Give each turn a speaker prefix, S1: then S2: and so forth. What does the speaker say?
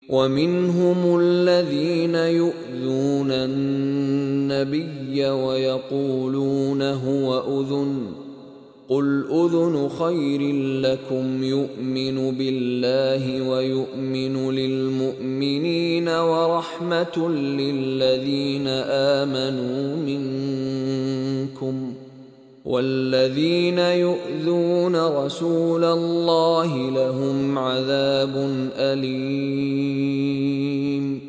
S1: ومنهم الذين يؤذون النبي ويقولون هو أذن، قل أذن خير لكم يؤمن بالله ويؤمن للمؤمنين ورحمة للذين آمنوا منكم، والذين يؤذون رسول الله لهم عذاب أليم.